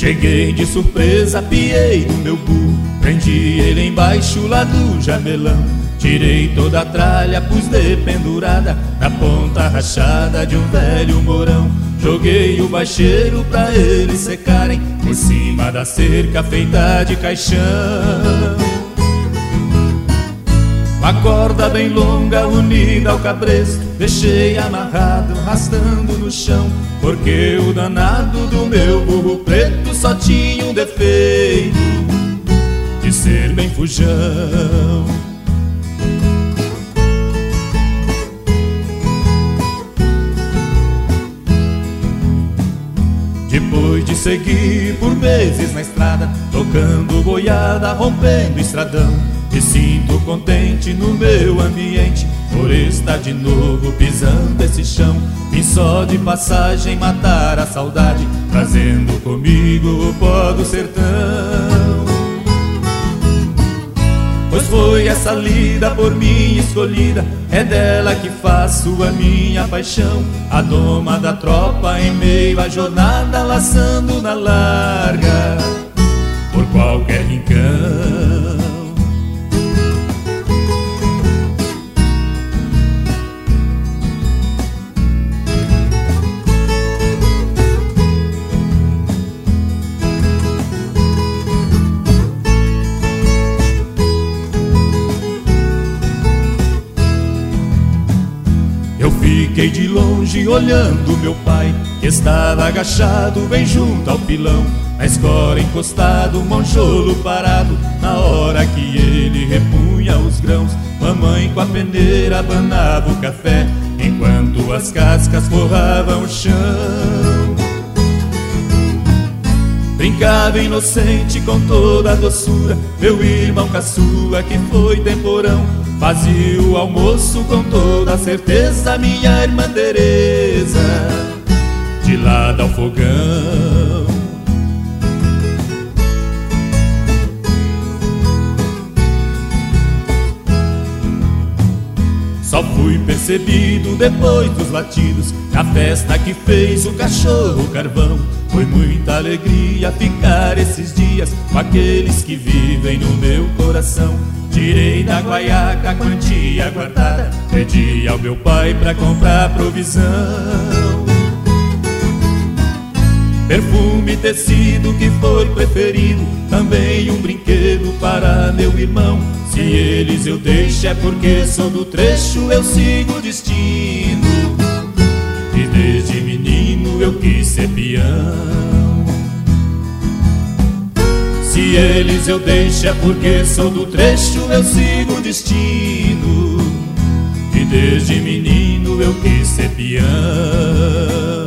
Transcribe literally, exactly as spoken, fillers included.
Cheguei de surpresa, piei no meu burro, prendi ele embaixo lá do jamelão. Tirei toda a tralha, pus de pendurada na ponta rachada de um velho morão. Joguei o baixeiro pra eles secarem por cima da cerca feita de caixão. Uma corda bem longa unida ao cabresto deixei amarrado, arrastando no chão, porque o danado do meu burro preto só tinha um defeito, de ser bem fujão. Depois de seguir por meses na estrada, tocando boiada, rompendo estradão, me sinto contente no meu ambiente por estar de novo pisando esse chão. Vim só de passagem matar a saudade, trazendo comigo o pó do sertão. Pois foi essa lida por mim escolhida, é dela que faço a minha paixão. A doma da tropa em meio à jornada, laçando na larga por qualquer rincão. Eu fiquei de longe olhando meu pai, que estava agachado bem junto ao pilão, na escora encostado, monjolo parado, na hora que ele repunha os grãos. Mamãe com a peneira abanava o café, enquanto as cascas forravam o chão. Brincava inocente com toda a doçura meu irmão caçula, que foi temporão. Fazia o almoço com toda a certeza minha irmã Teresa, de lado ao fogão. Só fui percebido depois dos latidos, na festa que fez o cachorro carvão. Foi muita alegria ficar esses dias com aqueles que vivem no meu coração. Tirei da guaiaca a quantia guardada, pedi ao meu pai pra comprar provisão. Perfume, tecido que foi preferido, também um brinquedo para meu irmão. Se eles eu deixo é porque sou do trecho, eu sigo o destino, e desde menino eu quis ser peão. Se eles eu deixo é porque sou do trecho, eu sigo o destino, e desde menino eu quis ser peão.